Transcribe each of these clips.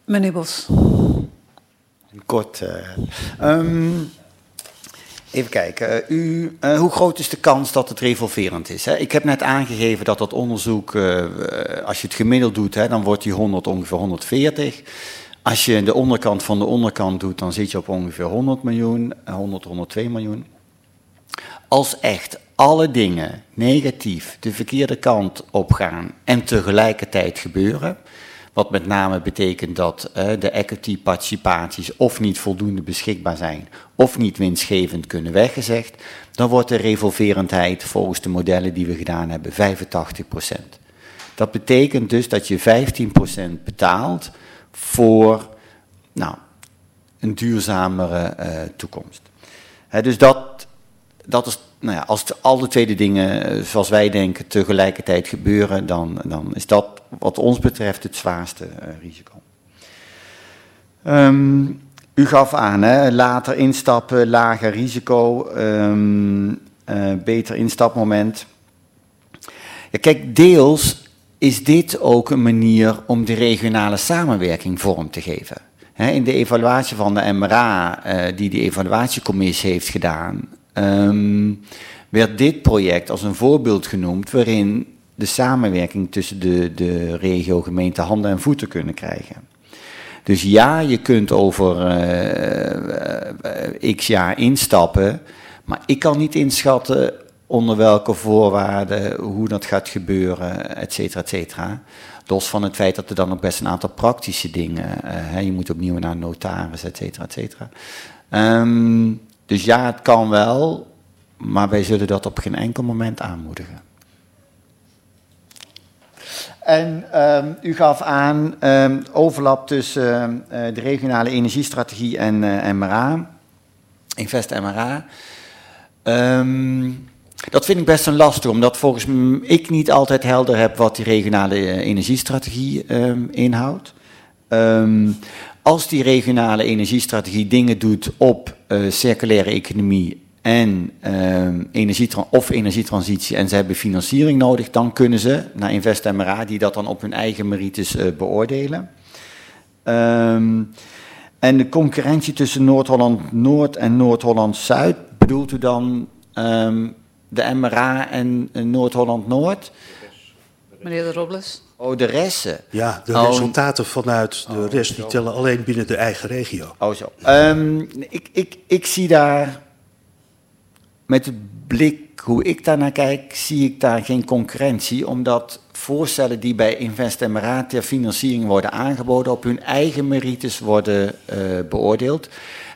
Meneer Bos. Kort. Even kijken. Hoe groot is de kans dat het revolverend is? Hè? Ik heb net aangegeven dat dat onderzoek, als je het gemiddeld doet, hè, dan wordt die 100 ongeveer 140. Als je de onderkant van de onderkant doet, dan zit je op ongeveer 100 miljoen, 102 miljoen. Als echt alle dingen negatief de verkeerde kant op gaan en tegelijkertijd gebeuren, wat met name betekent dat de equity participaties of niet voldoende beschikbaar zijn of niet winstgevend kunnen weggezegd, dan wordt de revolverendheid volgens de modellen die we gedaan hebben 85%. Dat betekent dus dat je 15% betaalt voor een duurzamere toekomst. Dus dat is, als alle tweede dingen zoals wij denken tegelijkertijd gebeuren, dan is dat wat ons betreft het zwaarste risico. U gaf aan, hè, later instappen, lager risico, beter instapmoment. Ja, kijk, deels is dit ook een manier om de regionale samenwerking vorm te geven. In de evaluatie van de MRA, die de evaluatiecommissie heeft gedaan, werd dit project als een voorbeeld genoemd waarin de samenwerking tussen de regio gemeente handen en voeten kunnen krijgen. Dus ja, je kunt over x jaar instappen, maar ik kan niet inschatten onder welke voorwaarden, hoe dat gaat gebeuren, et cetera, et cetera. Los van het feit dat er dan ook best een aantal praktische dingen, je moet opnieuw naar een notaris, et cetera, et cetera. Dus ja, het kan wel, maar wij zullen dat op geen enkel moment aanmoedigen. En u gaf aan overlap tussen de regionale energiestrategie en MRA, Invest MRA. Dat vind ik best een lastig, omdat volgens mij ik niet altijd helder heb wat die regionale energiestrategie inhoudt. Als die regionale energiestrategie dingen doet op circulaire economie en energietransitie en ze hebben financiering nodig, dan kunnen ze naar Invest MRA die dat dan op hun eigen merites beoordelen. En de concurrentie tussen Noord-Holland Noord en Noord-Holland Zuid, bedoelt u dan de MRA en Noord-Holland Noord? Meneer de Robles. Oh, de resten. Ja, de resultaten vanuit de rest die tellen alleen binnen de eigen regio. Oh zo. Ik zie daar, met het blik hoe ik daar naar kijk, zie ik daar geen concurrentie, omdat voorstellen die bij Invest MRA ter financiering worden aangeboden op hun eigen merites worden beoordeeld.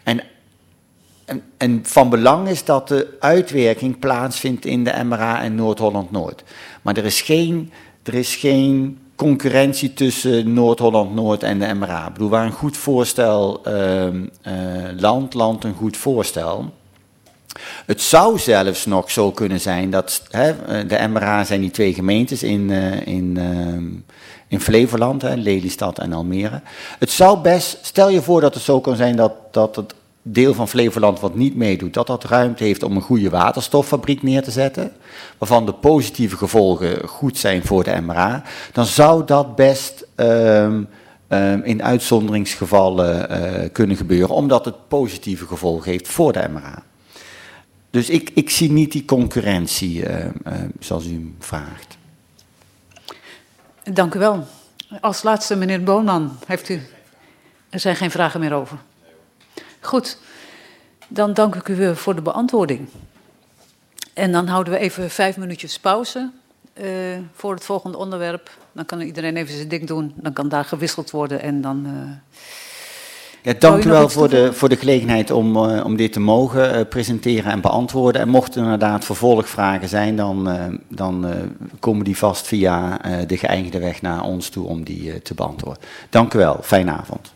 En van belang is dat de uitwerking plaatsvindt in de MRA en Noord-Holland Noord. Maar er is geen concurrentie tussen Noord-Holland Noord en de MRA. Ik bedoel, waar een goed voorstel landt een goed voorstel. Het zou zelfs nog zo kunnen zijn dat de MRA zijn die twee gemeentes in Flevoland, Lelystad en Almere. Het zou best, stel je voor dat het zo kan zijn dat het deel van Flevoland wat niet meedoet, dat ruimte heeft om een goede waterstoffabriek neer te zetten, waarvan de positieve gevolgen goed zijn voor de MRA, dan zou dat best in uitzonderingsgevallen kunnen gebeuren, omdat het positieve gevolgen heeft voor de MRA. Dus ik zie niet die concurrentie zoals u vraagt. Dank u wel. Als laatste, meneer Boonman, er zijn geen vragen meer over. Goed, dan dank ik u voor de beantwoording. En dan houden we even 5 minuutjes pauze voor het volgende onderwerp. Dan kan iedereen even zijn ding doen, dan kan daar gewisseld worden en dan... Ja, dank u wel voor de gelegenheid om dit te mogen presenteren en beantwoorden. En mochten er inderdaad vervolgvragen zijn, dan komen die vast via de geëigende weg naar ons toe om die te beantwoorden. Dank u wel, fijne avond.